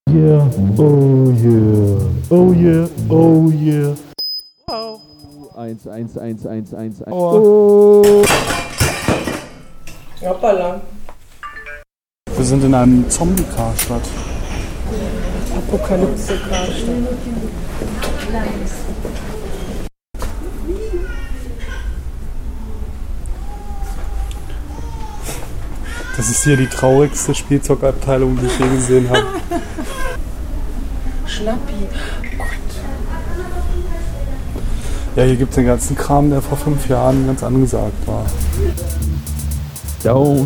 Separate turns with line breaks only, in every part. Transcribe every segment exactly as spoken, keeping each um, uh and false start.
Yeah, oh yeah, oh yeah, oh yeah.
Wow.
Eins, eins, eins, eins, eins, eins.
Oh.
Hoppala.
Wir sind in einem Zombie-Karstadt.
Apokalypse-Karstadt.
Das ist hier die traurigste Spielzeugabteilung, die ich je gesehen habe.
Schnappi. Gott.
Ja, hier gibt es den ganzen Kram, der vor fünf Jahren ganz angesagt war.
Down.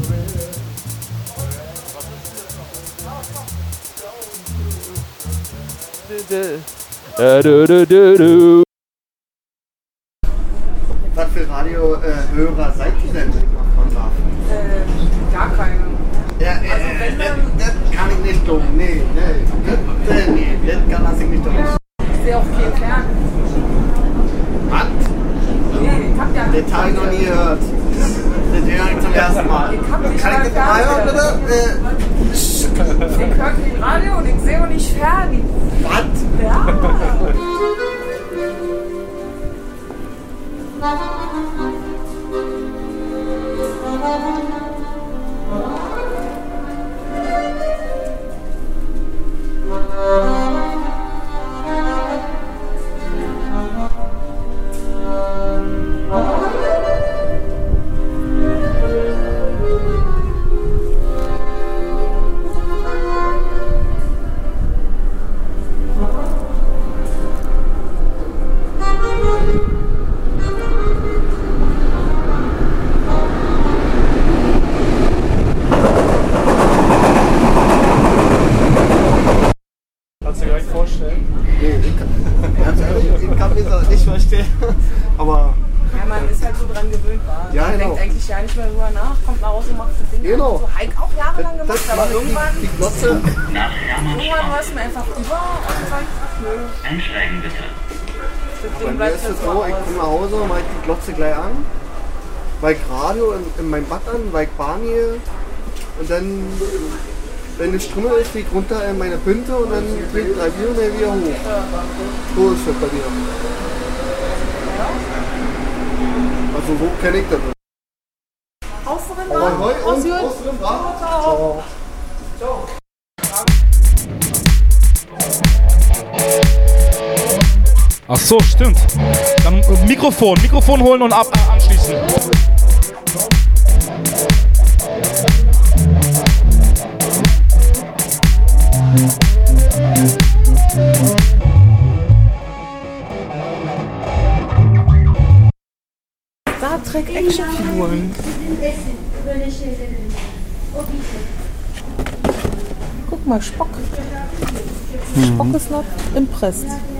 Was für Radiohörer seid ihr denn, wenn ich mal fragen darf?
Äh, gar keine.
Ja, äh,
Also wenn
das,
dann-
das kann ich nicht tun. Nee, nee, das, äh, nee, das kann das ich nicht tun.
Ich sehe auch keinen Fern.
Was?
Nee, ich hab ja
Das habe ich noch nie gehört. Das höre ich zum ersten Mal.
Ich hab nicht
Kann ich das
mal
mal hören,
Fernseher.
bitte? Äh,
Ich höre kein Radio und ich sehe auch nicht fern.
was?
Ja.
Kannst du dir gleich vorstellen?
Nee, ich kann, ganz ehrlich, ich kann mir das nicht verstehen. Aber
Ja, man ist halt so dran gewöhnt. War.
Ja,
Man
genau.
denkt eigentlich ja nicht mehr drüber nach, kommt nach Hause, macht das Ding.
Genau.
So Heik auch jahrelang gemacht,
das
aber
macht
irgendwann,
die, die Glotze.
irgendwann war es mir einfach über und sagt, ach nö.
Einsteigen bitte.
Das
Bei
Ding
mir
bleibt
ist
jetzt
es
so
so, ich
aus.
komme nach Hause, mache ich die Glotze gleich an, weil ich Radio in, in meinem Bad an, weil ich Bahn gehe und dann, wenn es Ströme ist, fliege ich runter in meine Pünte und dann kriege ich drei Bier und dann wieder hoch. So ist das bei dir. Also so kenne ich das.
Ausrennen,
Aber heu und
Ausführen.
ausführen, wa? Ciao.
Ach so, stimmt. Dann äh, Mikrofon, Mikrofon holen und ab, äh, anschließen.
Star Trek Actionfiguren. Guck mal, Spock. Spock ist noch impressed.